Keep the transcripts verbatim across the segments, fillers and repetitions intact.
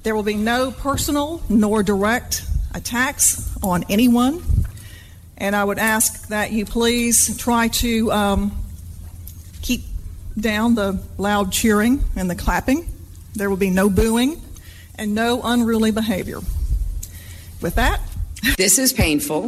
There will be no personal nor direct attacks on anyone. And I would ask that you please try to um, keep down the loud cheering and the clapping. There will be no booing and no unruly behavior. With that, this is painful,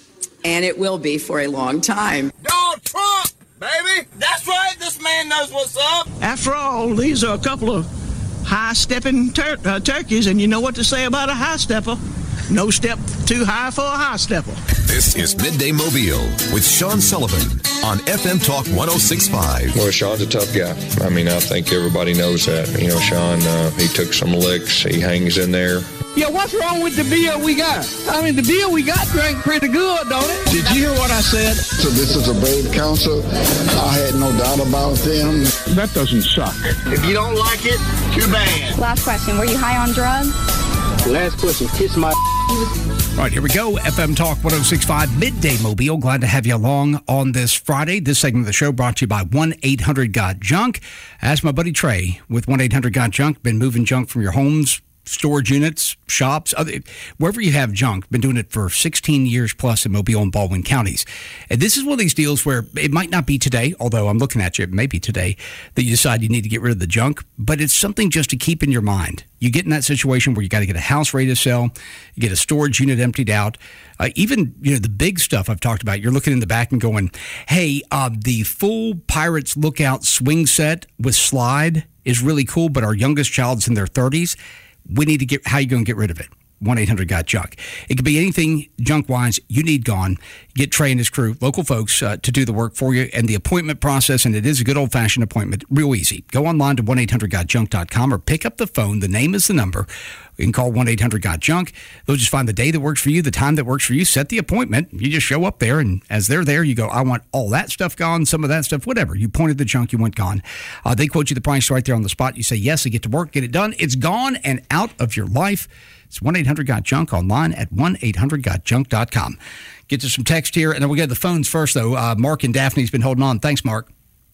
and it will be for a long time. Donald Trump, baby! That's right, this man knows what's up! After all, these are a couple of high-stepping tur- uh, turkeys, and you know what to say about a high-stepper. No step too high for a high-stepper. This is Midday Mobile with Sean Sullivan on F M Talk one oh six point five. Well, Sean's a tough guy. I mean, I think everybody knows that. You know, Sean, uh, he took some licks. He hangs in there. Yeah, what's wrong with the beer we got? I mean, the beer we got drank pretty good, don't it? Did you hear what I said? So this is a brave council. I had no doubt about them. That doesn't suck. If you don't like it, too bad. Last question. Were you high on drugs? Last question. Kiss my... All right, here we go. F M Talk one oh six point five, Midday Mobile. Glad to have you along on this Friday. This segment of the show brought to you by one eight hundred got junk. Ask my buddy Trey with one eight hundred got junk. Been moving junk from your homes, storage units, shops, other, wherever you have junk. Been doing it for sixteen years plus in Mobile and Baldwin counties. And this is one of these deals where it might not be today, although I'm looking at you, it may be today, that you decide you need to get rid of the junk, but it's something just to keep in your mind. You get in that situation where you got to get a house ready to sell, you get a storage unit emptied out. Uh, even, you know, the big stuff I've talked about, you're looking in the back and going, hey, uh, the full Pirates Lookout swing set with slide is really cool, but our youngest child's in their thirties. We need to get, how are you going to get rid of it? one eight hundred got junk. It could be anything junk-wise you need gone. Get Trey and his crew, local folks, uh, to do the work for you. And the appointment process, and it is a good old-fashioned appointment, real easy. Go online to one eight hundred got junk dot com or pick up the phone. The name is the number. You can call one eight hundred got junk. They'll just find the day that works for you, the time that works for you, set the appointment. You just show up there, and as they're there, you go, I want all that stuff gone, some of that stuff, whatever. You pointed the junk, you want gone. Uh, they quote you the price right there on the spot. You say yes, they get to work, get it done. It's gone and out of your life. It's one eight hundred got junk online at one eight hundred got junk dot com. Get to some text here, and then we'll get to the phones first, though. Uh, Mark and Daphne's been holding on. Thanks, Mark.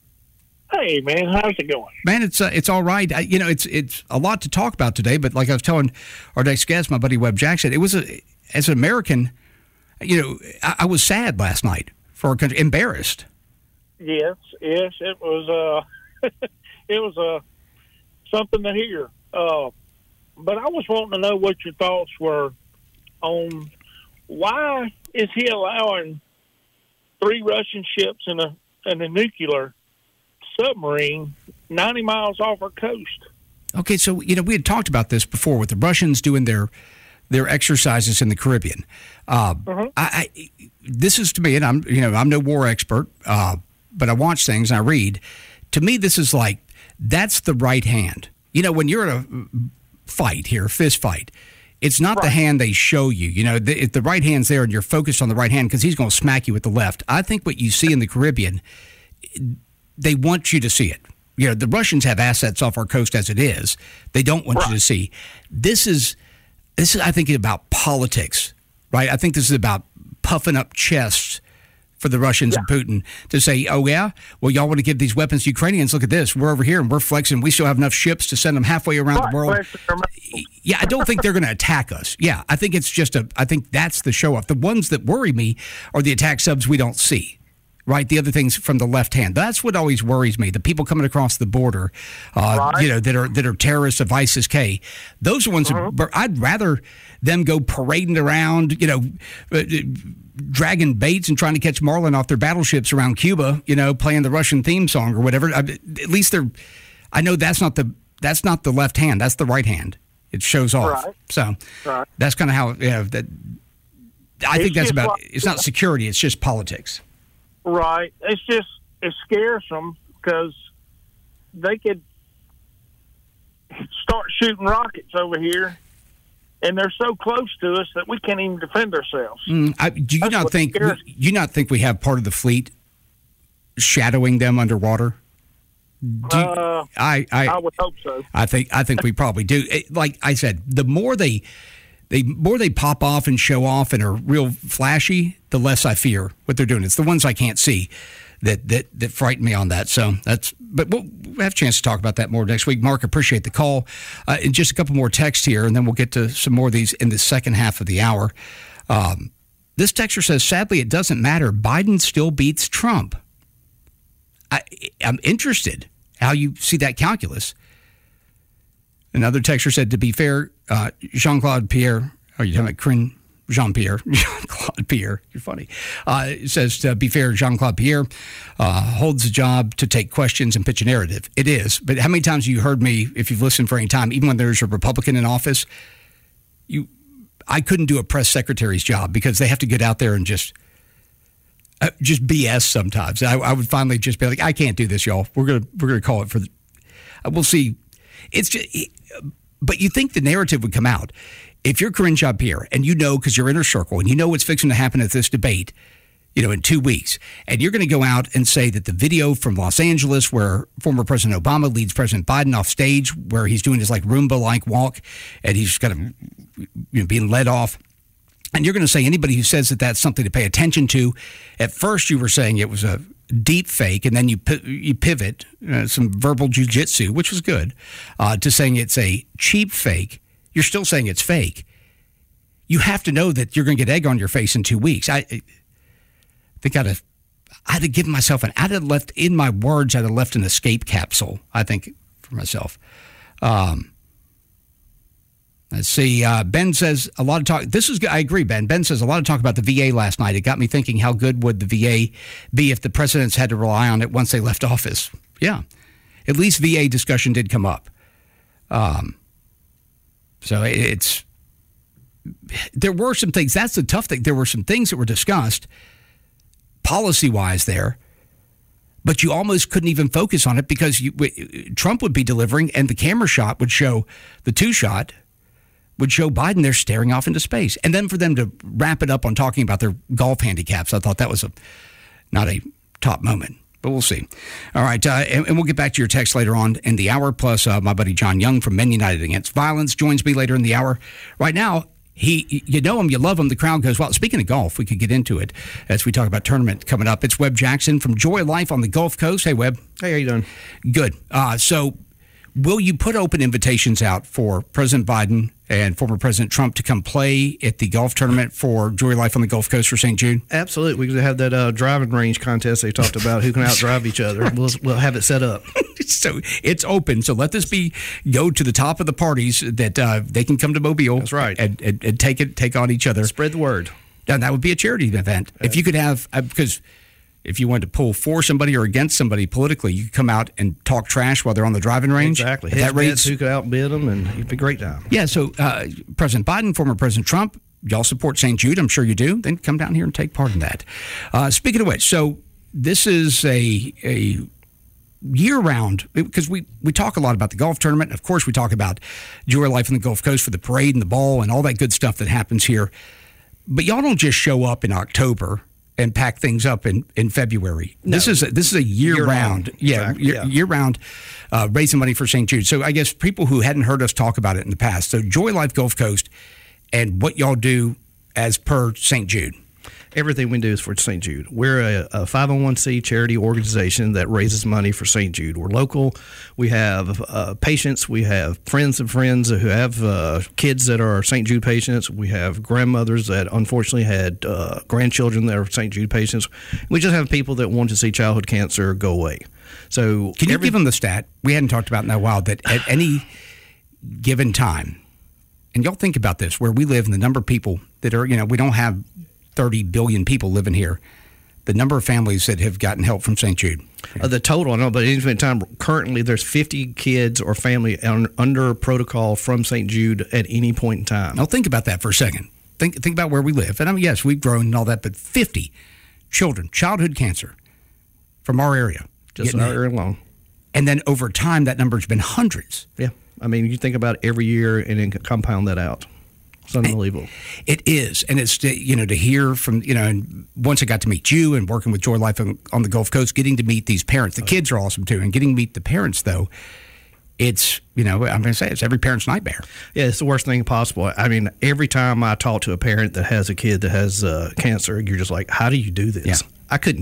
Hey, man, how's it going? Man, it's uh, it's all right. I, you know, it's it's a lot to talk about today, but like I was telling our next guest, my buddy Webb Jackson, it was, a, as an American, you know, I, I was sad last night for our country, embarrassed. Yes, yes, it was, uh, it was uh, something to hear. Uh, but I was wanting to know what your thoughts were on why is he allowing three Russian ships and a and a nuclear submarine ninety miles off our coast? Okay, so, you know, we had talked about this before with the Russians doing their their exercises in the Caribbean. Uh, uh-huh. I, I, this is, to me, and I'm, you know, I'm no war expert, uh, but I watch things and I read. To me, this is like, that's the right hand. You know, when you're in a fight here, fist fight, it's not right. The hand they show you. You know, the, if the right hand's there and you're focused on the right hand because he's going to smack you with the left. I think what you see in the Caribbean, they want you to see it. You know, the Russians have assets off our coast as it is. They don't want right. you to see. This is, this is, I think, about politics, right? I think this is about puffing up chests for the Russians yeah. and Putin to say, oh, yeah, well, y'all want to give these weapons to Ukrainians. Look at this. We're over here and we're flexing. We still have enough ships to send them halfway around right. the world. Yeah, I don't think they're going to attack us. Yeah, I think it's just a, I think that's the show off. The ones that worry me are the attack subs we don't see. Right, the other things from the left hand. That's what always worries me. The people coming across the border, uh, right. you know, that are that are terrorists of ISIS-K. Those are ones. Uh-huh. That, I'd rather them go parading around, you know, uh, dragging baits and trying to catch marlin off their battleships around Cuba. You know, playing the Russian theme song or whatever. I, at least they're. I know that's not the that's not the left hand. That's the right hand. It shows off. Right. So right. that's kind of how you know that. I it's think that's about. Like, it's not security. It's just politics. Right. It's just, it scares them because they could start shooting rockets over here, and they're so close to us that we can't even defend ourselves. Mm, I, do you That's not think you not think we have part of the fleet shadowing them underwater? Do you, uh, I, I I would hope so. I think I think we probably do. It, like I said, the more they. The more they pop off and show off and are real flashy, the less I fear what they're doing. It's the ones I can't see that that, that frighten me on that. So that's but we'll have a chance to talk about that more next week. Mark, appreciate the call. Uh, and just a couple more texts here, and then we'll get to some more of these in the second half of the hour. Um, this texter says, sadly, it doesn't matter. Biden still beats Trump. I, I'm interested how you see that calculus. Another texter said, to be fair, uh, Jean-Claude Pierre, are you talking about Corinne Jean-Pierre? Jean-Claude Pierre, you're funny. Uh, it says, to be fair, Jean-Claude Pierre uh, holds the job to take questions and pitch a narrative. It is. But how many times have you heard me, if you've listened for any time, even when there's a Republican in office, you, I couldn't do a press secretary's job because they have to get out there and just uh, just B S sometimes. I, I would finally just be like, I can't do this, y'all. We're gonna we're gonna call it for the. Uh, we'll see. It's just, but you think the narrative would come out. If you're Corinne Jean-Pierre and you know, because you're in her circle and you know what's fixing to happen at this debate, you know, in two weeks, and you're going to go out and say that the video from Los Angeles where former President Obama leads President Biden off stage, where he's doing his like Roomba-like walk and he's kind of, you know, being led off, and you're going to say anybody who says that that's something to pay attention to, at first you were saying it was a deep fake, and then you you pivot, uh, some verbal jujitsu, which was good, uh, to saying it's a cheap fake. You're still saying it's fake. You have to know that you're going to get egg on your face in two weeks. I, I think I'd have, I'd have given myself an, I'd have left, in my words, I'd have left an escape capsule, I think, for myself. Um, let's see. Uh, Ben says a lot of talk. This is, I agree, Ben. Ben says a lot of talk about the V A last night. It got me thinking, how good would the V A be if the presidents had to rely on it once they left office? Yeah. At least V A discussion did come up. Um, So it's, there were some things, that's the tough thing. There were some things that were discussed policy-wise there, but you almost couldn't even focus on it because you, Trump would be delivering and the camera shot would show, the two-shot would show Biden there staring off into space. And then for them to wrap it up on talking about their golf handicaps, I thought that was a not a top moment. But we'll see. All right, uh, and, and we'll get back to your text later on in the hour. Plus, uh, my buddy John Young from Men United Against Violence joins me later in the hour. Right now, he, you know him, you love him. The crowd goes wild. Speaking of golf, we could get into it as we talk about tournament coming up. It's Webb Jackson from Joy Life on the Gulf Coast. Hey, Webb. Hey, how you doing? Good. Uh, so, will you put open invitations out for President Biden and former President Trump to come play at the golf tournament for Joy Life on the Gulf Coast for Saint Jude? Absolutely. We could have that uh, driving range contest they talked about, who can outdrive each other. We'll, we'll have it set up. So it's open. So let this be, go to the top of the parties that uh, they can come to Mobile. That's right. And, and, and take it, take on each other. Spread the word. And that would be a charity event. Uh, if you could have, uh, because if you wanted to pull for somebody or against somebody politically, you could come out and talk trash while they're on the driving range. Exactly. That rates, who could outbid them, and it'd be a great time. Yeah, so uh, President Biden, former President Trump, y'all support Saint Jude, I'm sure you do, then come down here and take part in that. Uh, speaking of which, so this is a a year-round, because we, we talk a lot about the golf tournament. Of course, we talk about Joy Life on the Gulf Coast for the parade and the ball and all that good stuff that happens here. But y'all don't just show up in October and pack things up in, in February. No. This is a, this is a year, year round, round. yeah, exactly. year, yeah. year round uh, raising money for Saint Jude. So I guess people who hadn't heard us talk about it in the past. So Joy Life Gulf Coast and what y'all do as per Saint Jude. Everything we do is for Saint Jude. We're a, a five oh one c charity organization that raises money for Saint Jude. We're local. We have uh, patients. We have friends of friends who have uh, kids that are Saint Jude patients. We have grandmothers that unfortunately had uh, grandchildren that are Saint Jude patients. We just have people that want to see childhood cancer go away. So, can you every, give them the stat we hadn't talked about in a while that at any given time, and y'all think about this, where we live and the number of people that are, you know, we don't have thirty billion people living here, the number of families that have gotten help from Saint Jude. Uh, the total, I don't know, but at any time, currently there's fifty kids or family un, under protocol from Saint Jude at any point in time. Now think about that for a second. Think think about where we live. And I mean, yes, we've grown and all that, but fifty children, childhood cancer from our area. Just in our area alone. And then over time, that number's been hundreds. Yeah. I mean, you think about every year and then compound that out. It's unbelievable. It is. And it's, to, you know, to hear from, you know, and once I got to meet you and working with Joy Life on, on the Gulf Coast, getting to meet these parents. The kids are awesome, too. And getting to meet the parents, though, it's, you know, I'm going to say it's every parent's nightmare. Yeah, it's the worst thing possible. I mean, every time I talk to a parent that has a kid that has uh, cancer, you're just like, how do you do this? Yeah. I couldn't do it.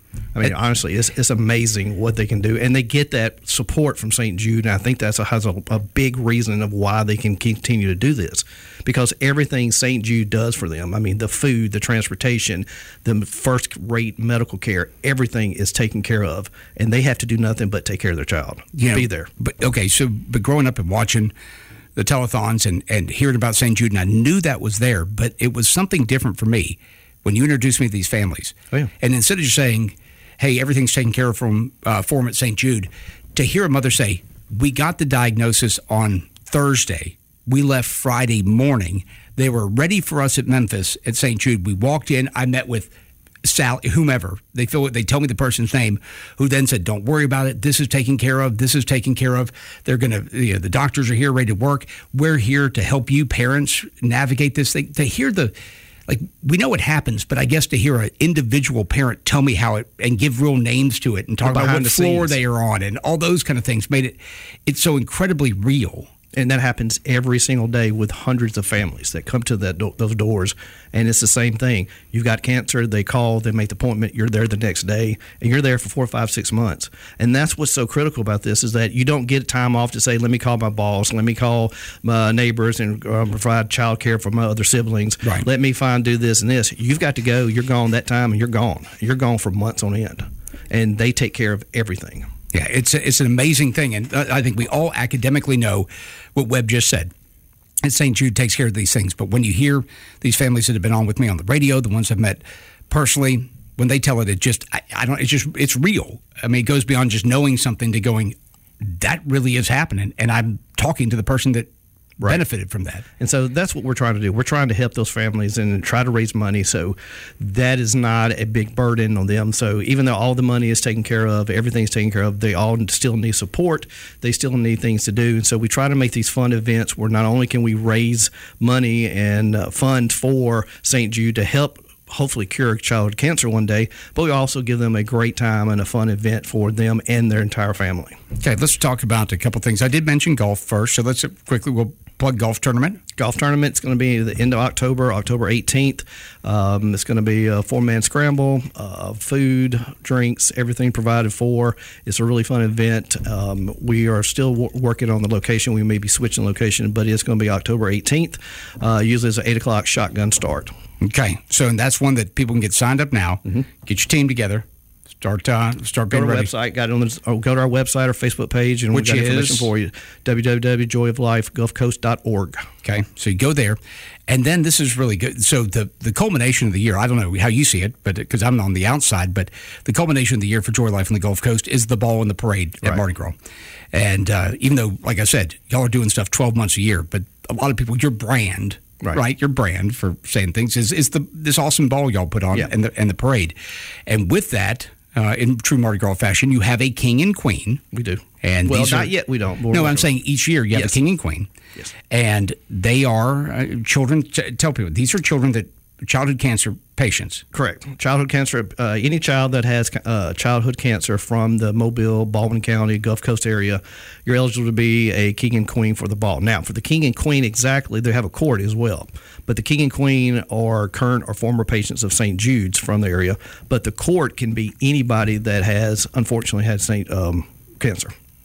I mean, honestly, it's, it's amazing what they can do. And they get that support from Saint Jude. And I think that's a, has a, a big reason of why they can continue to do this. Because everything Saint Jude does for them, I mean, the food, the transportation, the first-rate medical care, everything is taken care of. And they have to do nothing but take care of their child, you know, be there. But okay, so but growing up and watching the telethons and, and hearing about Saint Jude, and I knew that was there, but it was something different for me when you introduced me to these families. Oh, yeah. And instead of just saying, hey, everything's taken care of from uh, for them at Saint Jude, to hear a mother say, we got the diagnosis on Thursday. We left Friday morning. They were ready for us at Memphis at Saint Jude. We walked in. I met with Sally, whomever. They feel they tell me the person's name, who then said, don't worry about it. This is taken care of. This is taken care of. They're going to, you know, the doctors are here ready to work. We're here to help you parents navigate this thing. To hear the, like, we know what happens, but I guess to hear an individual parent tell me how it and give real names to it and talk about what floor they are on and all those kind of things made it, it's so incredibly real. And that happens every single day with hundreds of families that come to that do- those doors. And it's the same thing. You've got cancer. They call. They make the appointment. You're there the next day. And you're there for four, five, six months. And that's what's so critical about this is that you don't get time off to say, let me call my boss. Let me call my neighbors and uh, provide child care for my other siblings. Right. Let me find do this and this. You've got to go. You're gone that time and you're gone. You're gone for months on end. And they take care of everything. Yeah, it's a, it's an amazing thing, and I think we all academically know what Webb just said. And Saint Jude takes care of these things, but when you hear these families that have been on with me on the radio, the ones I've met personally, when they tell it, it just I, I don't. It's just it's real. I mean, it goes beyond just knowing something to going, that really is happening, and I'm talking to the person that right. benefited from that. And so that's what we're trying to do. We're trying to help those families and try to raise money so that is not a big burden on them. So even though all the money is taken care of, everything's taken care of, they all still need support. They still need things to do. And so we try to make these fun events where not only can we raise money and uh, fund for Saint Jude to help hopefully cure childhood cancer one day, but we also give them a great time and a fun event for them and their entire family. Okay, let's talk about a couple things. I did mention golf first, so let's quickly, we'll plug golf tournament. Golf tournament's going to be the end of October, October eighteenth. Um, it's going to be a four-man scramble, uh, food, drinks, everything provided for. It's a really fun event. Um, we are still w- working on the location. We may be switching location, but it's going to be October eighteenth. Uh, usually it's an eight o'clock shotgun start. Okay, so and that's one that people can get signed up now. Mm-hmm. Get your team together. Start uh, start go being to our ready. website. Got on the, oh, go to our website or Facebook page, and Which we've got information is? for you. w w w dot joy of life gulf coast dot org. Okay, so you go there, and then this is really good. So the the culmination of the year, I don't know how you see it, but because I'm on the outside, but the culmination of the year for Joy Life on the Gulf Coast is the ball and the parade at Right. Mardi Gras. And uh, even though, like I said, y'all are doing stuff twelve months a year, but a lot of people, your brand. Right. right, your brand for saying things is is the this awesome ball y'all put on Yeah. and the and the parade, and with that, uh, in true Mardi Gras fashion, you have a king and queen. We do. And well, these not are, yet. We don't. We're no, I'm working saying each year you have Yes. a king and queen. Yes. And they are uh, children. T- tell people these are children that childhood cancer patients. Correct. Childhood cancer, uh, any child that has uh, childhood cancer from the Mobile, Baldwin County, Gulf Coast area, you're eligible to be a king and queen for the ball. Now, for the king and queen, exactly, they have a court as well. But the king and queen are current or former patients of Saint Jude's from the area. But the court can be anybody that has, unfortunately, had Saint um, cancer.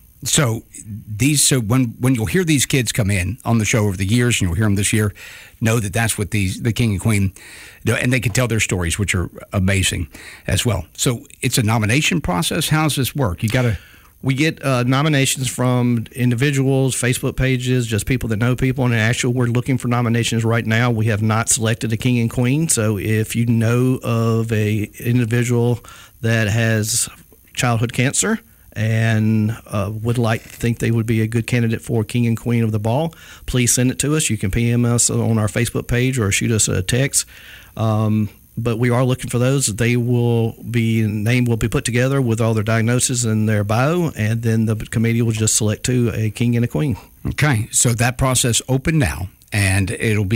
So these, so when when you'll hear these kids come in on the show over the years, and you'll hear them this year, know that that's what these the king and queen do, and they can tell their stories, which are amazing as well. So it's a nomination process. How does this work? You got to. We get uh, nominations from individuals, Facebook pages, just people that know people. And actually, we're looking for nominations right now. We have not selected a king and queen. So if you know of a individual that has childhood cancer and uh, would like think they would be a good candidate for king and queen of the ball, please send it to us. You can P M us on our Facebook page or shoot us a text. Um, But we are looking for those. They will be name will be put together with all their diagnosis and their bio, and then the committee will just select two, a king and a queen. Okay, so that process open now, and it'll be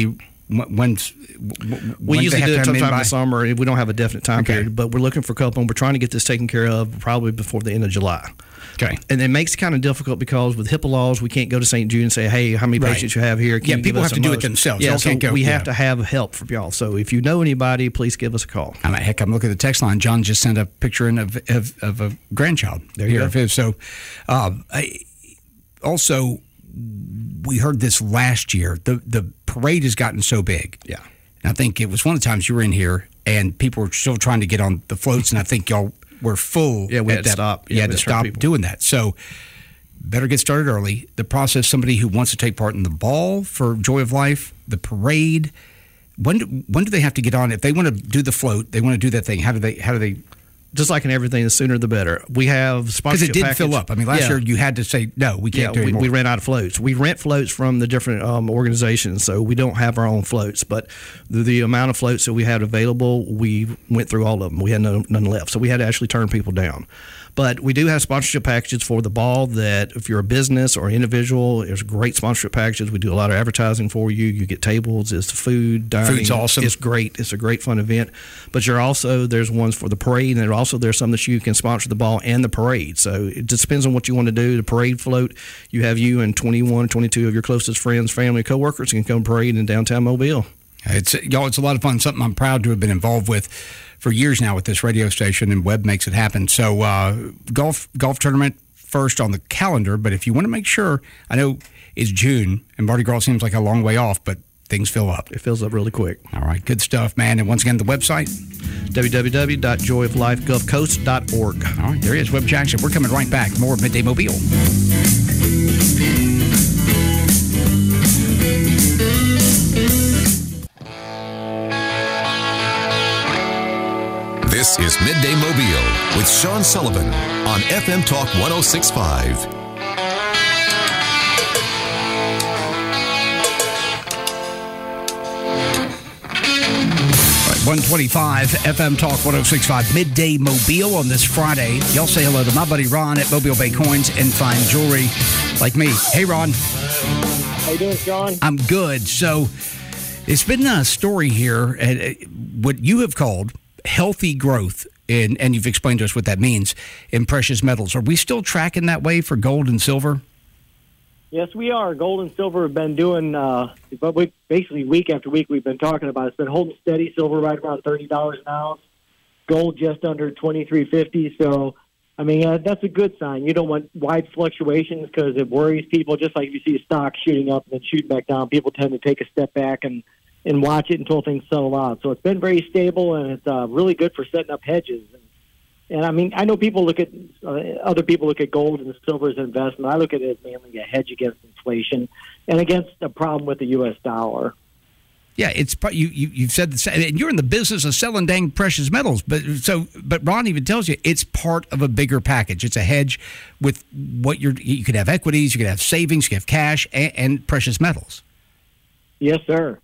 When's, we when usually do it sometime in by? the summer. We don't have a definite time Okay. period, but we're looking for a couple, and we're trying to get this taken care of probably before the end of July. Okay. And it makes it kind of difficult because with HIPAA laws, we can't go to Saint Jude and say, hey, how many Right. patients you have here? Can Yeah, you give people us have to a do it most? themselves. Yeah, Y'all so can't go- we yeah. have to have help from y'all. So if you know anybody, please give us a call. I mean, heck, I'm looking at the text line. John just sent a picture in of, of, of a grandchild. There you here go. of his. So, um, I, also, we heard this last year. The the parade has gotten so big. Yeah. And I think it was one of the times you were in here, and people were still trying to get on the floats, and I think y'all were full. Yeah, we at had to that- stop. You Yeah, had we to had to turn stop people. doing that. So, better get started early. The process, somebody who wants to take part in the ball for Joy of Life, the parade. When do, when do they have to get on? If they want to do the float, they want to do that thing. How do they? How do they? Just like in everything, the sooner the better. We have Because sponsorship it did package. fill up. I mean, last Yeah. year you had to say no, we can't Yeah, do we, anymore. we ran out of floats. We rent floats from the different um, organizations, so we don't have our own floats. But the, the amount of floats that we had available, we went through all of them. We had no, none left, so we had to actually turn people down. But we do have sponsorship packages for the ball that if you're a business or individual, there's great sponsorship packages. We do a lot of advertising for you. You get tables, it's food, dining. Food's awesome. It's great. It's a great fun event. But you're also, there's ones for the parade, and there also there's some that you can sponsor the ball and the parade. So it just depends on what you want to do. The parade float, you have you and twenty-one, twenty-two of your closest friends, family, coworkers can come parade in downtown Mobile. It's y'all. It's a lot of fun. Something I'm proud to have been involved with for years now with this radio station, and Webb makes it happen. So uh, golf golf tournament first on the calendar. But if you want to make sure, I know it's June, and Mardi Gras seems like a long way off, but things fill up. It fills up really quick. All right, good stuff, man. And once again, the website w w w dot joy of life gulf coast dot org. All right, there he is, Webb Jackson. We're coming right back. More of Midday Mobile. This is Midday Mobile with Sean Sullivan on F M Talk one oh six point five. one twenty-five F M Talk one oh six point five Midday Mobile on this Friday. Y'all say hello to my buddy Ron at Mobile Bay Coins and Fine Jewelry like me. Hey, Ron. How you doing, Sean? I'm good. So it's been a story here, uh, what you have called healthy growth, in, and you've explained to us what that means, in precious metals. Are we still tracking that way for gold and silver? Yes, we are. Gold and silver have been doing, uh, but we, basically week after week we've been talking about it. It's been holding steady. Silver right around thirty dollars an ounce. Gold just under twenty-three fifty. So, I mean, uh, that's a good sign. You don't want wide fluctuations because it worries people. Just like if you see a stock shooting up and then shooting back down, people tend to take a step back and, and watch it until things settle out. So it's been very stable, and it's uh, really good for setting up hedges. And, And I mean, I know people look at uh, other people look at gold and silver as an investment. I look at it as mainly a hedge against inflation and against the problem with the U S dollar. Yeah, it's you. you you've said the same, and you're in the business of selling dang precious metals. But so, but Ron even tells you it's part of a bigger package. It's a hedge with what you're. You could have equities, you could have savings, you could have cash, and, and precious metals. Yes, sir.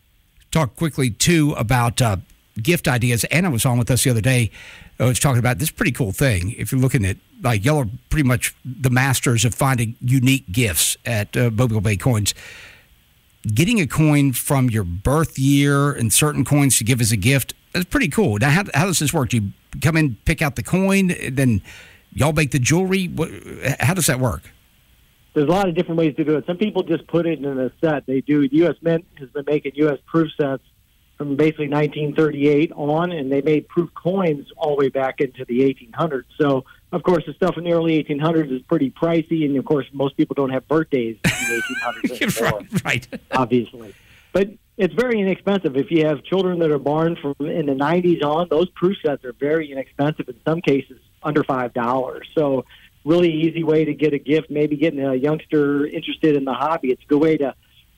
Talk quickly too about uh, gift ideas. Anna was on with us the other day. I was talking about this pretty cool thing. If you're looking at, like, y'all are pretty much the masters of finding unique gifts at uh, Mobile Bay Coins. Getting a coin from your birth year and certain coins to give as a gift, that's pretty cool. Now, how, how does this work? Do you come in, pick out the coin, then y'all make the jewelry? What, how does that work? There's a lot of different ways to do it. Some people just put it in a set. They do. The U S Mint has been making U S proof sets from basically nineteen thirty-eight on, and they made proof coins all the way back into the eighteen hundreds. So, of course, the stuff in the early eighteen hundreds is pretty pricey, and, of course, most people don't have birthdays in the eighteen hundreds anymore, right, right. obviously. But it's very inexpensive. If you have children that are born from in the nineties on, those proof sets are very inexpensive, in some cases under five dollars. So really easy way to get a gift, maybe getting a youngster interested in the hobby. It's a good way to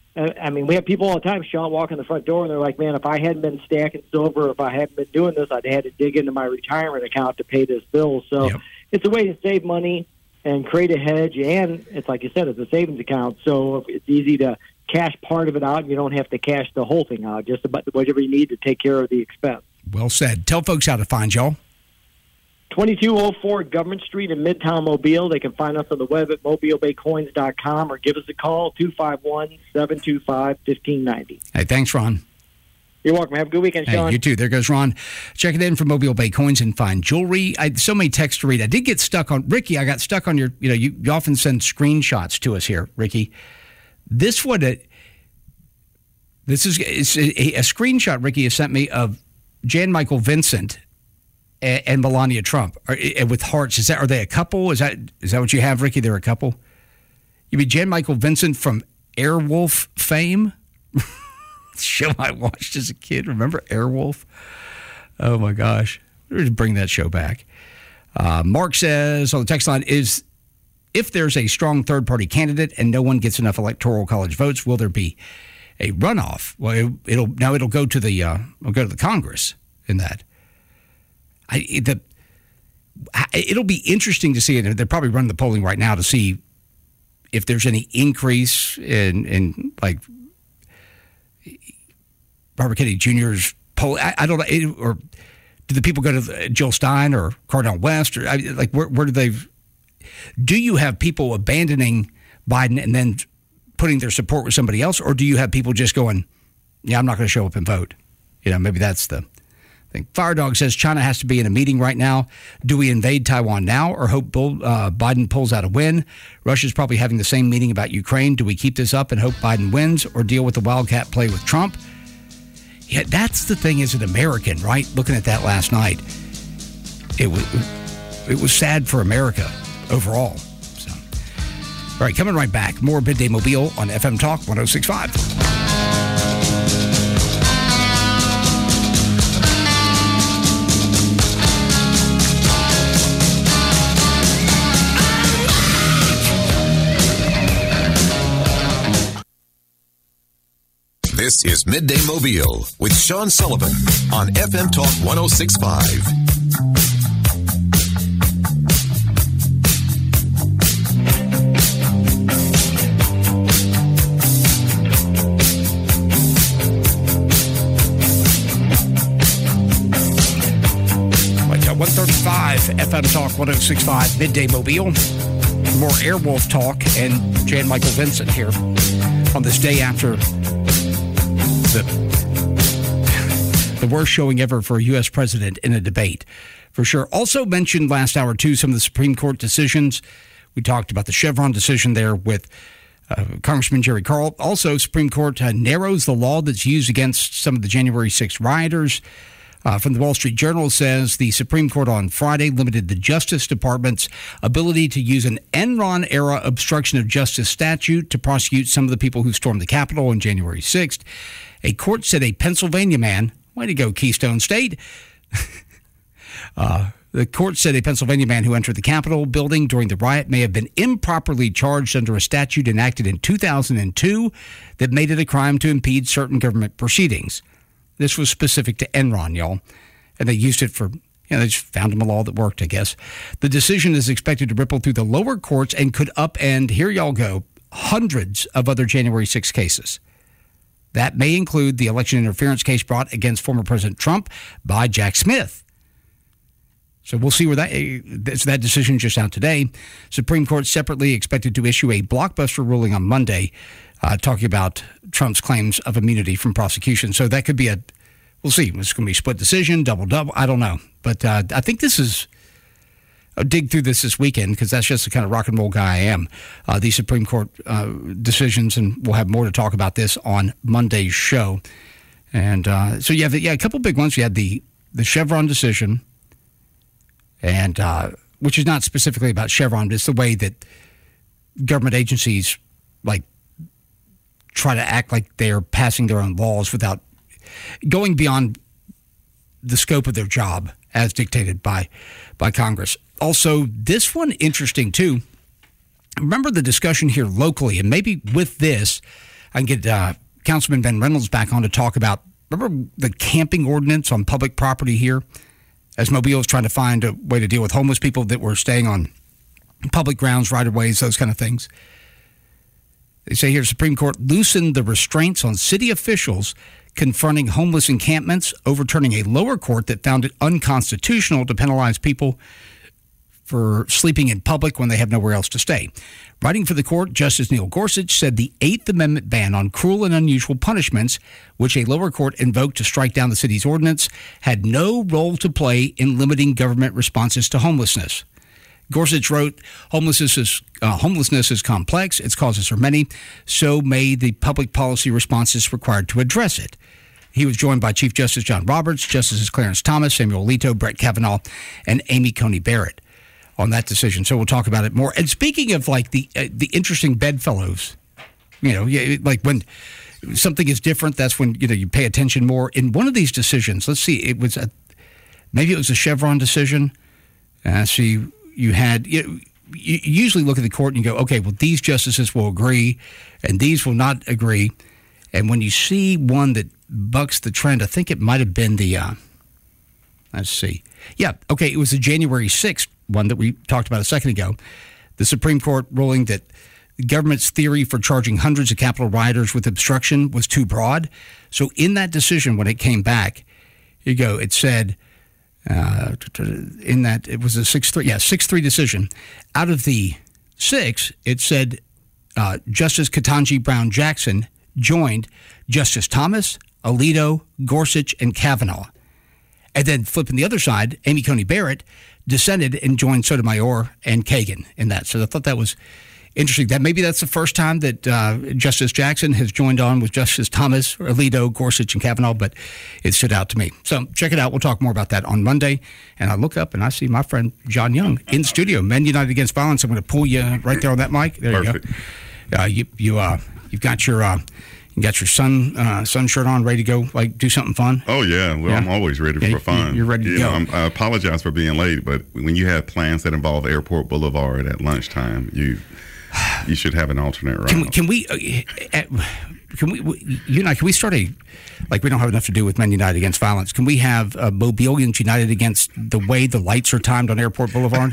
I mean, we have people all the time, Sean, walk in the front door, and they're like, man, if I hadn't been stacking silver, if I hadn't been doing this, I'd had to dig into my retirement account to pay this bill. So yep. It's a way to save money and create a hedge, and it's like you said, it's a savings account. So it's easy to cash part of it out, and you don't have to cash the whole thing out, just about whatever you need to take care of the expense. Well said. Tell folks how to find y'all. twenty-two oh four Government Street in Midtown Mobile. They can find us on the web at mobile bay coins dot com or give us a call, two five one, seven two five, one five nine zero. Hey, thanks, Ron. You're welcome. Have a good weekend, Sean. Hey, you too. There goes Ron. Check it in for Mobile Bay Coins and Fine Jewelry. I so many texts to read. I did get stuck on, Ricky, I got stuck on your, you know, you, you often send screenshots to us here, Ricky. This one, uh, this is it's a, a screenshot Ricky has sent me of Jan Michael Vincent and, and Melania Trump are, uh, with hearts. Is that, are they a couple? Is that is that what you have, Ricky? They're a couple? You mean Jan Michael Vincent from Airwolf fame? Show I watched as a kid. Remember Airwolf? Oh, my gosh. Let's bring that show back. Uh, Mark says on the text line, is if there's a strong third-party candidate and no one gets enough electoral college votes, will there be a runoff? Well, it, it'll now it'll go to the uh, it'll go to the Congress in that. I the it'll be interesting to see it. They're probably running the polling right now to see if there's any increase in in like Robert Kennedy Junior's poll. I, I don't know, it, or do the people go to Jill Stein or Cardinal West, or I, like where, where do they? Do you have people abandoning Biden and then putting their support with somebody else, or do you have people just going, "Yeah, I'm not going to show up and vote"? You know, maybe that's the thing. Fire Dog says China has to be in a meeting right now. Do we invade Taiwan now, or hope uh, Biden pulls out a win? Russia's probably having the same meeting about Ukraine. Do we keep this up and hope Biden wins, or deal with the wildcat play with Trump? Yeah, that's the thing as an American, right? Looking at that last night, it was it was sad for America overall. So, all right, coming right back. More Midday Mobile on F M Talk one oh six point five. This is Midday Mobile with Sean Sullivan on F M Talk one oh six point five. one thirty-five F M Talk one oh six point five Midday Mobile. More Airwolf talk and Jan Michael Vincent here on this day after The, the worst showing ever for a U S president in a debate, for sure. Also mentioned last hour, too, some of the Supreme Court decisions. We talked about the Chevron decision there with uh, Congressman Jerry Carl. Also, Supreme Court uh, narrows the law that's used against some of the January sixth rioters. Uh, from the Wall Street Journal says the Supreme Court on Friday limited the Justice Department's ability to use an Enron-era obstruction of justice statute to prosecute some of the people who stormed the Capitol on January sixth. A court said a Pennsylvania man, way to go, Keystone State. uh, the court said a Pennsylvania man who entered the Capitol building during the riot may have been improperly charged under a statute enacted in two thousand two that made it a crime to impede certain government proceedings. This was specific to Enron, y'all, and they used it for, you know, they just found him a law that worked, I guess. The decision is expected to ripple through the lower courts and could upend, here y'all go, hundreds of other January sixth cases. That may include the election interference case brought against former President Trump by Jack Smith. So we'll see where that, that decision just out today. Supreme Court separately expected to issue a blockbuster ruling on Monday, uh, talking about Trump's claims of immunity from prosecution. So that could be a, we'll see. It's going to be a split decision, double-double. I don't know. But uh, I think this is, I'll dig through this this weekend because that's just the kind of rock and roll guy I am. Uh, these Supreme Court uh, decisions, and we'll have more to talk about this on Monday's show. And uh, so you have, yeah, a couple big ones. You had the, the Chevron decision, and uh, which is not specifically about Chevron, but it's the way that government agencies like try to act like they're passing their own laws without going beyond the scope of their job as dictated by by Congress. Also, this one interesting too. Remember the discussion here locally, and maybe with this, I can get uh, Councilman Ben Reynolds back on to talk about. Remember the camping ordinance on public property here, as Mobile is trying to find a way to deal with homeless people that were staying on public grounds, right-of-ways, those kind of things. They say here, Supreme Court loosened the restraints on city officials confronting homeless encampments, overturning a lower court that found it unconstitutional to penalize people for sleeping in public when they have nowhere else to stay. Writing for the court, Justice Neil Gorsuch said the Eighth Amendment ban on cruel and unusual punishments, which a lower court invoked to strike down the city's ordinance, had no role to play in limiting government responses to homelessness. Gorsuch wrote, homelessness is, uh, homelessness is complex, its causes are many, so may the public policy responses required to address it. He was joined by Chief Justice John Roberts, Justices Clarence Thomas, Samuel Alito, Brett Kavanaugh, and Amy Coney Barrett on that decision. So we'll talk about it more. And speaking of like the uh, the interesting bedfellows, you know, like when something is different, that's when, you know, you pay attention more. In one of these decisions, let's see, it was a, maybe it was a Chevron decision. Uh, see, you had, you, know, you usually look at the court and you go, okay, well, these justices will agree and these will not agree. And when you see one that bucks the trend, I think it might have been the, uh, let's see. Yeah, okay, it was the January sixth one that we talked about a second ago. The Supreme Court ruling that the government's theory for charging hundreds of Capitol rioters with obstruction was too broad. So in that decision, when it came back, here you go, it said, uh, in that, it was a six three, yeah, six three decision. Out of the six, it said uh, Justice Ketanji Brown Jackson joined Justice Thomas, Alito, Gorsuch, and Kavanaugh. And then flipping the other side, Amy Coney Barrett dissented and joined Sotomayor and Kagan in that. So I thought that was interesting. That maybe that's the first time that uh, Justice Jackson has joined on with Justice Thomas, Alito, Gorsuch, and Kavanaugh, but it stood out to me. So check it out. We'll talk more about that on Monday. And I look up and I see my friend John Young in studio, Men United Against Violence. I'm going to pull you right there on that mic. There Perfect. you go. Uh, you, you, uh, you've got your... Uh, You got your sun uh, sun shirt on, ready to go, like do something fun? Oh, yeah. Well, yeah. I'm always ready yeah, for fun. You're ready to you go. Know, I'm, I apologize for being late, but when you have plans that involve Airport Boulevard at lunchtime, you you should have an alternate route. Can we, can we, uh, can we, you and I, can we start a, like we don't have enough to do with Men United Against Violence, can we have uh, Mobileans United against the way the lights are timed on Airport Boulevard?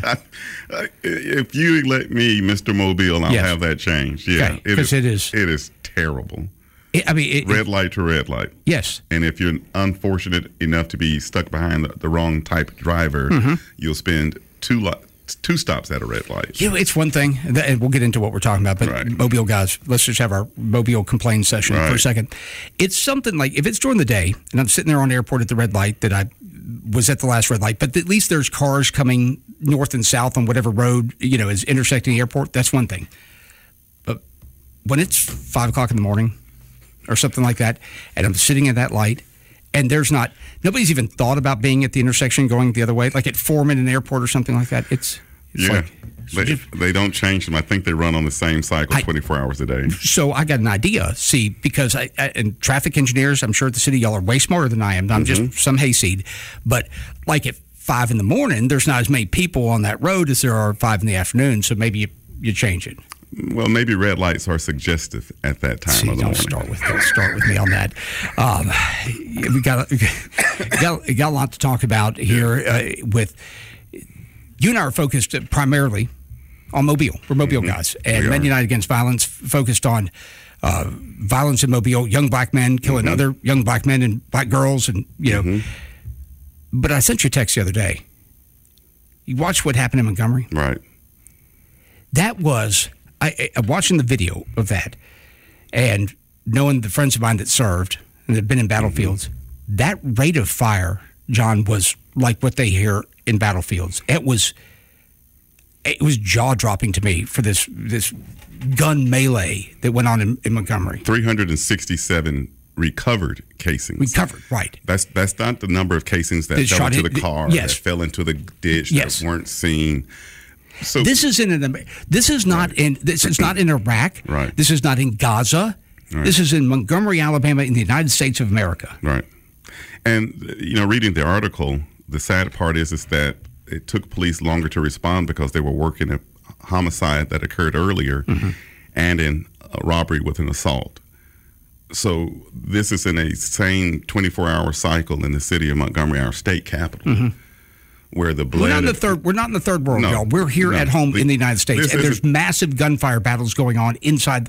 If you let me, Mister Mobile, I'll yes. have that changed. Yeah, because okay, it, it is. It is terrible. I mean, it, red light to red light. Yes. And if you're unfortunate enough to be stuck behind the, the wrong type of driver, mm-hmm. you'll spend two li- two stops at a red light. You know, it's one thing, and we'll get into what we're talking about, but right. Mobile guys, let's just have our Mobile complaint session right. for a second. It's something like, if it's during the day, and I'm sitting there on the airport at the red light that I was at the last red light, but at least there's cars coming north and south on whatever road, you know, is intersecting the airport, that's one thing. But when it's five o'clock in the morning, or something like that, and I'm sitting at that light, and there's not, nobody's even thought about being at the intersection going the other way, like at Foreman and Airport or something like that. It's, it's yeah, like, they, just, they don't change them. I think they run on the same cycle I, twenty-four hours a day. So I got an idea, see, because I, I and traffic engineers, I'm sure at the city, y'all are way smarter than I am. I'm mm-hmm. just some hayseed. But like at five in the morning, there's not as many people on that road as there are at five in the afternoon, so maybe you, you change it. Well, maybe red lights are suggestive at that time See, of the don't morning. Start with, don't start with me on that. Um, we got, we got, we got a lot to talk about here uh, with, you and I are focused primarily on Mobile. We're Mobile mm-hmm. guys. And Men United Against Violence focused on uh, violence in Mobile, young black men killing mm-hmm. other young black men and black girls. and you know. Mm-hmm. But I sent you a text the other day. You watched what happened in Montgomery? Right. That was... I, I watching the video of that and knowing the friends of mine that served and have been in battlefields, mm-hmm. that rate of fire, John, was like what they hear in battlefields. It was it was jaw dropping to me for this this gun melee that went on in, in Montgomery. three hundred sixty-seven recovered casings. Recovered, right. That's that's not the number of casings that, that fell into the car, yes. that fell into the ditch, yes. that weren't seen. So this is in an, this is not right. in this is not in Iraq. Right. This is not in Gaza. Right. This is in Montgomery, Alabama, in the United States of America. Right. And you know, reading the article, the sad part is is that it took police longer to respond because they were working a homicide that occurred earlier, mm-hmm. and in a robbery with an assault. So this is in a same twenty-four hour cycle in the city of Montgomery, our state capital. Mm-hmm. Where the we're not in the third we're not in the third world, no, y'all. We're here no, at home the, in the United States, and there's massive gunfire battles going on inside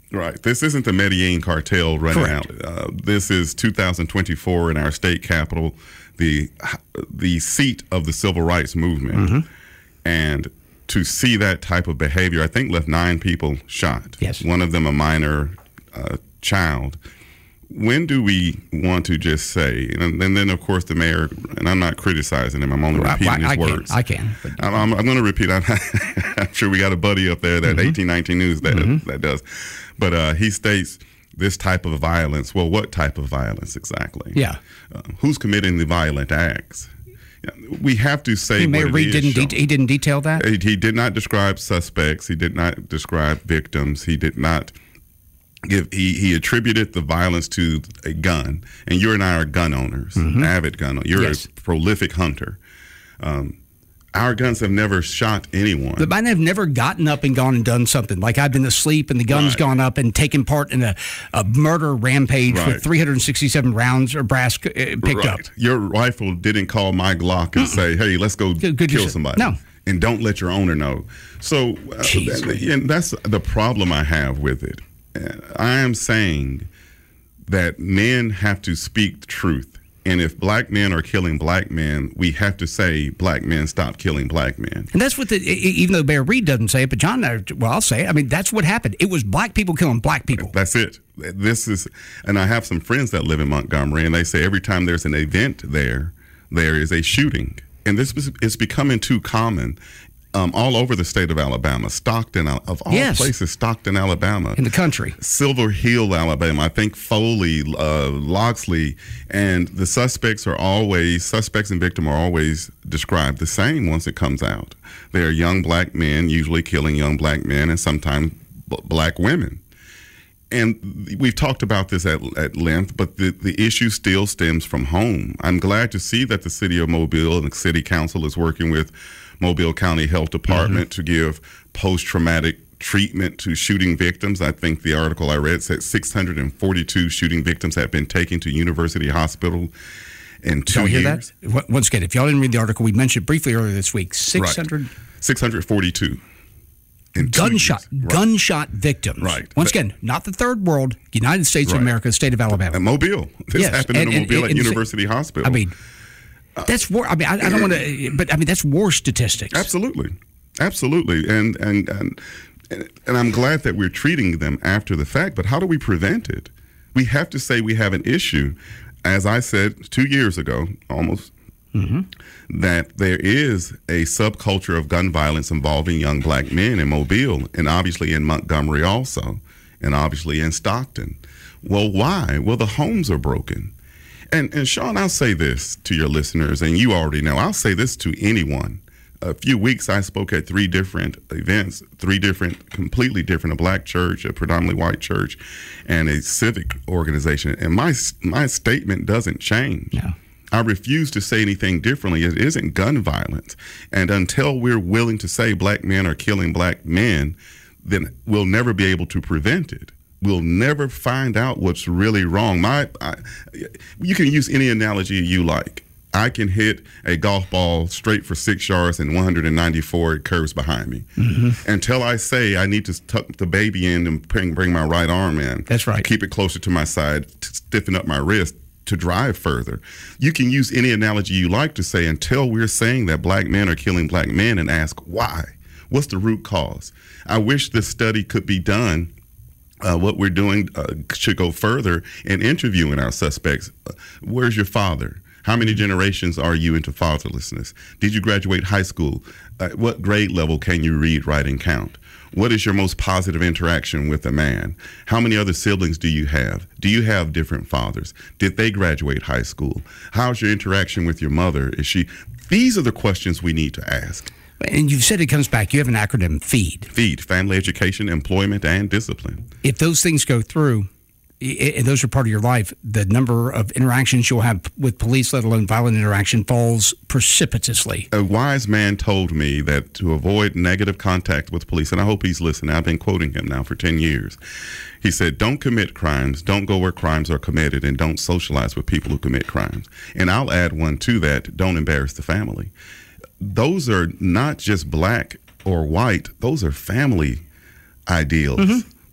Right. This isn't the Medellin cartel running Correct. out. Uh, this is two thousand twenty-four in our state capital, the the seat of the civil rights movement. Mm-hmm. And to see that type of behavior, I think left nine people shot. Yes. One of them a minor uh, child. When do we want to just say, and, and then of course the mayor, and I'm not criticizing him, I'm only Well, repeating I, I his can, words. I can. I'm, I'm, I'm going to repeat. I'm, I'm sure we got a buddy up there that Mhm. eighteen nineteen News that Mhm. that does, but uh, he states this type of violence. Well, what type of violence exactly? Yeah. Uh, who's committing the violent acts? We have to say. Hey, Mayor what it Reed is, didn't Sean. de- he didn't detail that. He, he did not describe suspects. He did not describe victims. He did not give. He, he attributed the violence to a gun. And you and I are gun owners, Mhm. avid gun. You're Yes. a prolific hunter. Um, our guns have never shot anyone. But mine have never gotten up and gone and done something. Like I've been asleep and the gun's Right. gone up and taken part in a, a murder rampage Right. with three hundred sixty-seven rounds or brass uh, picked Right. up. Your rifle didn't call my Glock and say, "Hey, let's go Good- good kill you said- somebody." no. And don't let your owner know. So, uh, Jeez. and that's the problem I have with it. Uh, I am saying that men have to speak the truth. And if black men are killing black men, we have to say, black men, stop killing black men. And that's what the, e- e- even though Mayor Reed doesn't say it, but John, and I- well, I'll say it. I mean, that's what happened. It was black people killing black people. That's it. This is, and I have some friends that live in Montgomery, and they say every time there's an event there, there is a shooting. And this is it's becoming too common um, all over the state of Alabama. Stockton, of all Yes. places, Stockton, Alabama. In the country. Silver Hill, Alabama. I think Foley, uh, Loxley, and the suspects are always, suspects and victim are always described the same once it comes out. They are young black men, usually killing young black men, and sometimes b- black women. And we've talked about this at, at length, but the, the issue still stems from home. I'm glad to see that the city of Mobile and the city council is working with Mobile County Health Department mm-hmm. to give post-traumatic treatment to shooting victims. I think the article I read said six hundred forty-two shooting victims have been taken to University Hospital in two y'all hear years. That? Once again, if y'all didn't read the article, we mentioned briefly earlier this week, six hundred Right. six hundred forty-two. Gunshot, right. gunshot victims. Right. Once But, again, not the third world, United States Right. of America, state of Alabama. At Mobile. This Yes, happened and- in and- Mobile and- at and- University Hospital. I mean, that's war. I mean, I, I don't want to, but I mean, that's war statistics. Absolutely, absolutely, and and and and I'm glad that we're treating them after the fact. But how do we prevent it? We have to say we have an issue, as I said two years ago, almost. Mm-hmm. That there is a subculture of gun violence involving young black men in Mobile, and obviously in Montgomery also, and obviously in Stockton. Well, why? Well, the homes are broken. And, and Sean, I'll say this to your listeners, and you already know, I'll say this to anyone. A few weeks I spoke at three different events, three different, completely different, a black church, a predominantly white church, and a civic organization. And my my statement doesn't change. Yeah. I refuse to say anything differently. It isn't gun violence. And until we're willing to say black men are killing black men, then we'll never be able to prevent it. We'll never find out what's really wrong. My, I, you can use any analogy you like. I can hit a golf ball straight for six yards and one hundred ninety-four, it curves behind me. Mm-hmm. Until I say I need to tuck the baby in and bring, bring my right arm in. That's right. Keep it closer to my side, to stiffen up my wrist to drive further. You can use any analogy you like to say until we're saying that black men are killing black men and ask why. What's the root cause? I wish this study could be done. Uh, what we're doing uh, should go further in interviewing our suspects. Uh, where's your father? How many generations are you into fatherlessness? Did you graduate high school? Uh, what grade level can you read, write, and count? What is your most positive interaction with a man? How many other siblings do you have? Do you have different fathers? Did they graduate high school? How's your interaction with your mother? Is she? These are the questions we need to ask. And you've said it comes back. You have an acronym, FEED. FEED, family, education, employment, and discipline. If those things go through, and those are part of your life, the number of interactions you'll have with police, let alone violent interaction, falls precipitously. A wise man told me that to avoid negative contact with police, and I hope he's listening, I've been quoting him now for ten years. He said, don't commit crimes, don't go where crimes are committed, and don't socialize with people who commit crimes. And I'll add one to that, don't embarrass the family. Those are not just black or white, those are family ideals. Mm-hmm.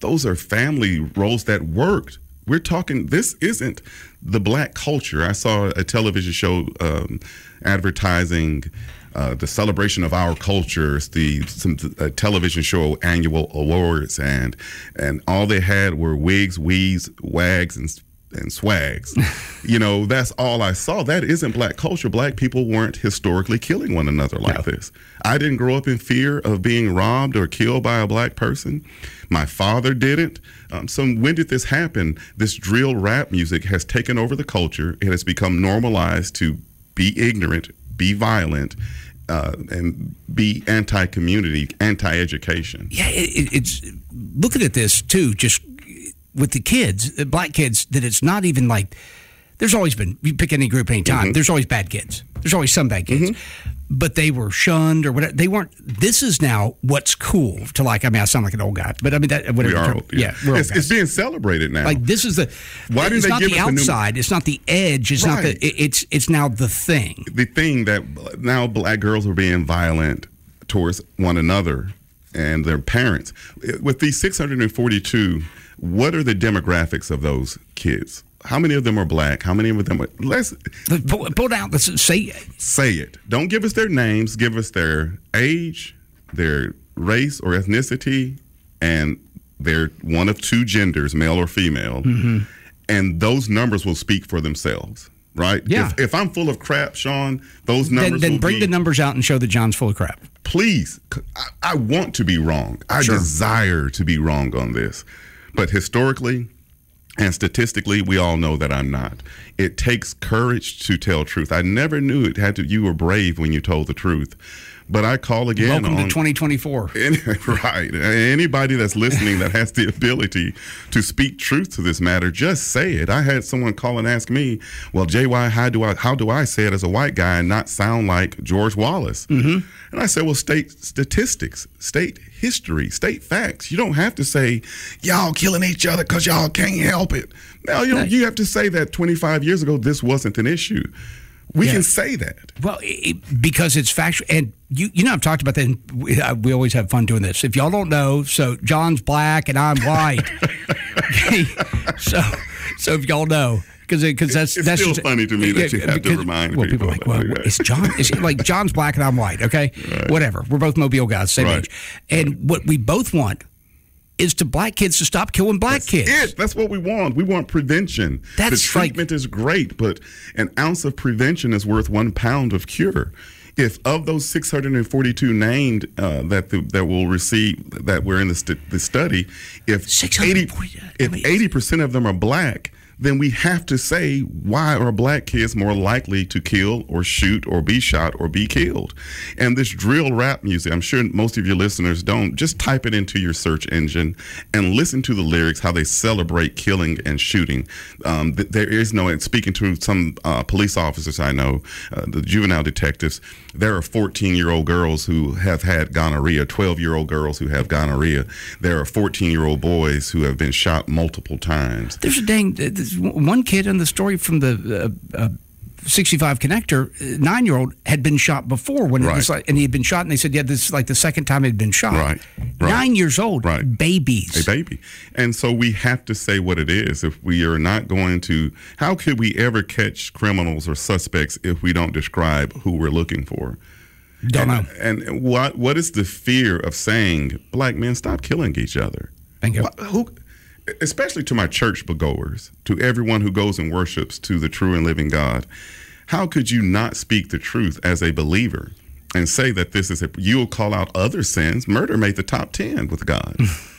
those are family roles that worked. We're talking, this isn't the black culture. I saw a television show um, advertising uh, the celebration of our cultures, the some a television show annual awards, and and all they had were wigs, weaves, wags, and and swags. You know, that's all I saw. That isn't black culture. Black people weren't historically killing one another like no. this. I didn't grow up in fear of being robbed or killed by a black person. My father didn't. Um, so when did this happen? This drill rap music has taken over the culture. It has become normalized to be ignorant, be violent, uh, and be anti-community, anti-education. Yeah, it, it's looking at this too, just with the kids, the black kids, that it's not even like, there's always been, you pick any group anytime, mm-hmm. there's always bad kids. There's always some bad kids. Mm-hmm. But they were shunned or whatever. They weren't, this is now what's cool to like, I mean, I sound like an old guy, but I mean, that, whatever. We are old, yeah. yeah we're it's, it's being celebrated now. Like this is the, Why it's they not give the us outside, new, it's not the edge, it's right. not the, it, it's, it's now the thing. The thing that now black girls are being violent towards one another and their parents. With these six hundred forty-two, what are the demographics of those kids? How many of them are black? How many of them are... Let's pull, pull down. Let's say... Say it. Don't give us their names. Give us their age, their race or ethnicity, and their one of two genders, male or female. Mm-hmm. And those numbers will speak for themselves, right? Yeah. If, if I'm full of crap, Sean, those numbers Then, then will bring be, the numbers out and show that John's full of crap. Please. I, I want to be wrong. I sure. desire to be wrong on this. But historically... and statistically, we all know that I'm not. It takes courage to tell truth. I never knew it had to. You were brave when you told the truth. But I call again. Welcome on, to twenty twenty-four. Any, right. Anybody that's listening that has the ability to speak truth to this matter, just say it. I had someone call and ask me, well, J Y, how do I how do I say it as a white guy and not sound like George Wallace? Mm-hmm. And I said, well, state statistics, state history, state facts. You don't have to say, y'all killing each other because y'all can't help it. Now, you, you have to say that twenty-five years ago, this wasn't an issue. We yeah. can say that. Well, it, because it's factual. And you you know, I've talked about that. And we, uh, we always have fun doing this. If y'all don't know, so John's black and I'm white. Okay. So so if y'all know. Because because that's it's that's still just, funny to me that yeah, you have because, to remind well, people. people are like, well, it's John. It's like John's black and I'm white. Okay, right. Whatever. We're both Mobile guys, same right. age. And right. what we both want is to black kids to stop killing black that's kids. It. That's what we want. We want prevention. That's the treatment like, is great, but an ounce of prevention is worth one pound of cure. If of those six hundred forty-two named uh, that the, that will receive that were in the, st- the study, if eighty if eighty percent of them are black, then we have to say, why are black kids more likely to kill or shoot or be shot or be killed? And this drill rap music, I'm sure most of your listeners don't, just type it into your search engine and listen to the lyrics, how they celebrate killing and shooting. Um, th- there is no, and speaking to some uh, police officers I know, uh, the juvenile detectives, there are fourteen-year-old girls who have had gonorrhea, twelve-year-old girls who have gonorrhea. There are fourteen-year-old boys who have been shot multiple times. There's a dang... There's one kid in the story from the uh, uh, sixty-five Connector, nine-year-old, had been shot before when right. it was like, and he had been shot, and they said, yeah, this is like the second time he'd been shot. Right. right. Nine years old, right. babies. A baby. And so we have to say what it is. If we are not going to, how could we ever catch criminals or suspects if we don't describe who we're looking for? Don't and, know. And what what is the fear of saying, black men, stop killing each other? Thank you. What, who? Especially to my church goers, to everyone who goes and worships to the true and living God, how could you not speak the truth as a believer and say that this is a, you'll call out other sins? Murder made the top ten with God.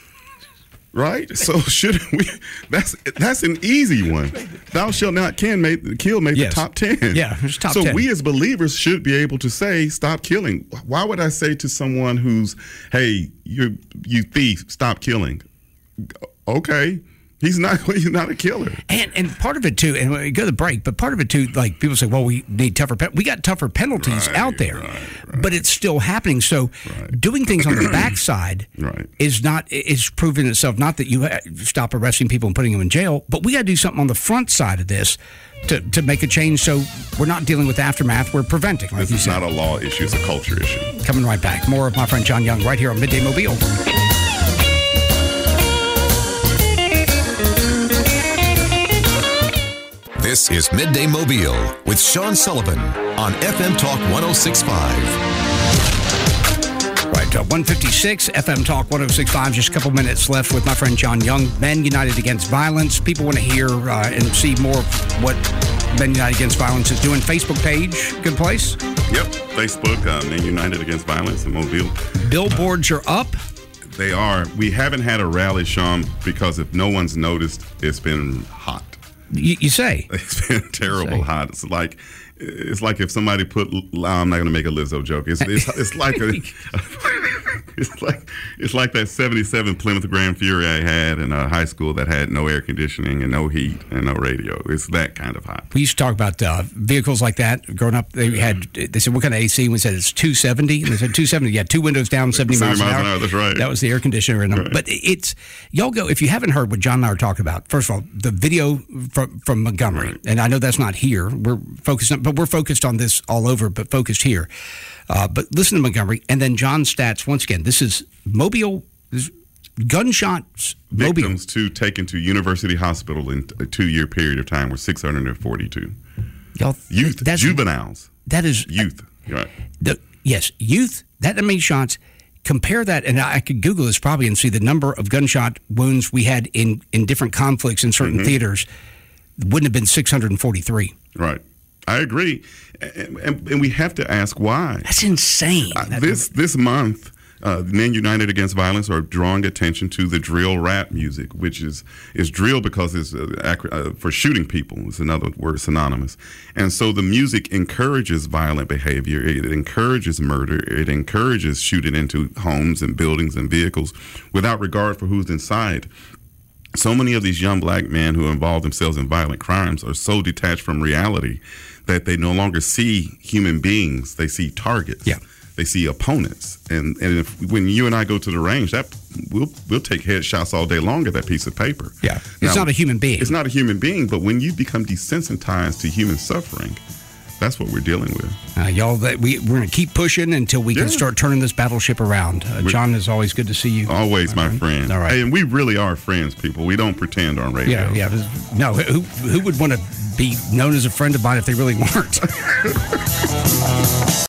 Right? So shouldn't we, that's that's an easy one. Thou shalt not can made, kill made yes. the top ten. Yeah, it's top so ten. We as believers should be able to say, stop killing. Why would I say to someone who's, hey, you you thief, stop killing? Okay, he's not he's not a killer. And and part of it too, and we go to the break, but part of it too, like people say, well, we need tougher pe- we got tougher penalties right, out there, right, right. but it's still happening. So right. doing things on the backside right. is not is proving itself. Not that you ha- stop arresting people and putting them in jail, but we got to do something on the front side of this to to make a change. So we're not dealing with aftermath; we're preventing. Like this you is said. Not a law issue; it's a culture issue. Coming right back. More of my friend John Young right here on Midday Mobile. This is Midday Mobile with Sean Sullivan on F M Talk one oh six point five. Right, uh, one fifty-six, F M Talk one oh six point five. Just a couple minutes left with my friend John Young. Men United Against Violence. People want to hear uh, and see more of what Men United Against Violence is doing. Facebook page, good place? Yep, Facebook, uh, Men United Against Violence in Mobile. Billboards are up. They are. We haven't had a rally, Sean, because if no one's noticed, it's been hot. You, you say? It's been terrible hot. It's like it's like if somebody put. I'm not going to make a Lizzo joke. It's it's, it's like a. It's like it's like that seventy-seven Plymouth Grand Fury I had in uh, high school that had no air conditioning and no heat and no radio. It's that kind of hot. We used to talk about uh, vehicles like that. Growing up, they had they said, what kind of A C? We said it's two seventy. And they said two seventy. Yeah, two windows down, seventy miles an hour. an hour. That's right. That was the air conditioner in them. Right. But it's y'all go if you haven't heard what John and I are talking about. First of all, the video from from Montgomery, right. And I know that's not here. We're focused on, but we're focused on this all over, but focused here. Uh, but listen to Montgomery, and then John's stats once again. This is Mobile this gunshots. Victims to taken to University Hospital in a two-year period of time were six hundred forty-two. Y'all, youth, that's, juveniles. That is youth. Uh, right. The, yes, youth. That many shots. Compare that, and I could Google this probably and see the number of gunshot wounds we had in, in different conflicts in certain mm-hmm. theaters. Wouldn't have been six hundred forty-three. Right. I agree, and, and, and we have to ask why. That's insane. Uh, this this month, uh, Men United Against Violence are drawing attention to the drill rap music, which is is drill because it's uh, ac- uh, for shooting people. It's another word synonymous, and so the music encourages violent behavior. It encourages murder. It encourages shooting into homes and buildings and vehicles without regard for who's inside. So many of these young black men who involve themselves in violent crimes are so detached from reality that they no longer see human beings. They see targets. Yeah. They see opponents. And and if, when you and I go to the range, that we'll we'll take headshots all day long at that piece of paper. Yeah. It's now, not a human being. It's not a human being, but when you become desensitized to human suffering, that's what we're dealing with. Uh, y'all, that we, we're going to keep pushing until we yeah. can start turning this battleship around. Uh, John, is always good to see you. Always, my, my friend. friend. All right. Hey, and we really are friends, people. We don't pretend on radio. Yeah, yeah. No, who, who would want to be known as a friend of mine if they really weren't?